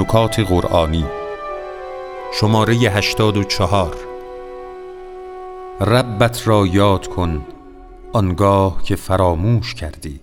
نکات قرآنی شماره 84. ربت را یاد کن آنگاه که فراموش کردی.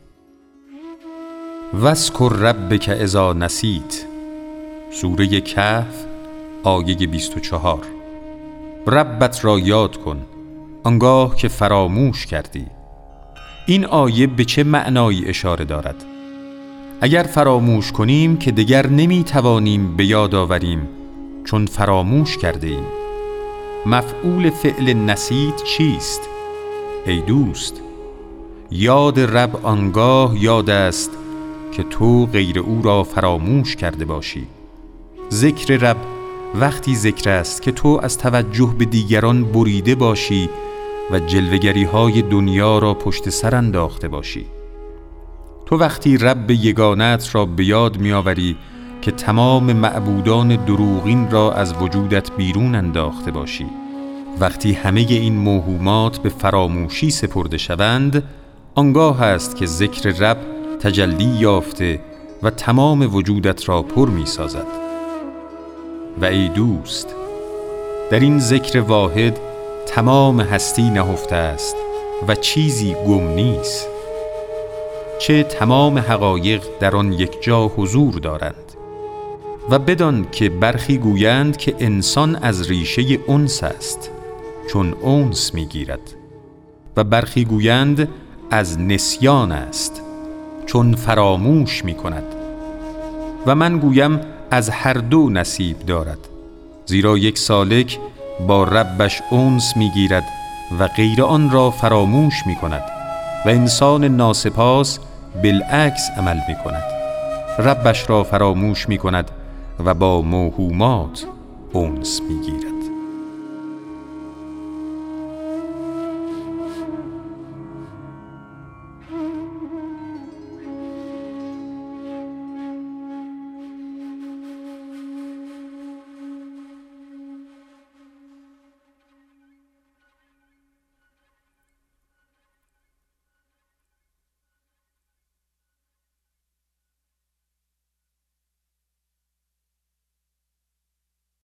واذکر ربک اذا نسیت، سوره کهف آیه 24. ربت را یاد کن آنگاه که فراموش کردی. این آیه به چه معنایی اشاره دارد؟ اگر فراموش کنیم که دیگر نمیتوانیم به یاد آوریم چون فراموش کرده ایم. مفعول فعل نسیت چیست؟ ای دوست، یاد رب آنگاه یاد است که تو غیر او را فراموش کرده باشی. ذکر رب وقتی ذکر است که تو از توجه به دیگران بریده باشی و جلوه‌گری های دنیا را پشت سر انداخته باشی. تو وقتی رب یگانت را به یاد می‌آوری که تمام معبودان دروغین را از وجودت بیرون انداخته باشی. وقتی همه این موهومات به فراموشی سپرده شوند، آنگاه است که ذکر رب تجلی یافته و تمام وجودت را پر می‌سازد. و ای دوست، در این ذکر واحد تمام هستی نهفته است و چیزی گم نیست، چه تمام حقایق در آن یک جا حضور دارند. و بدان که برخی گویند که انسان از ریشه انس است چون انس میگیرد، و برخی گویند از نسیان است چون فراموش میکند، و من گویم از هر دو نصیب دارد، زیرا یک سالک با ربش انس میگیرد و غیر آن را فراموش میکند و انسان ناسپاس بالعکس عمل میکند، ربش را فراموش میکند و با موهومات انس میگیرد.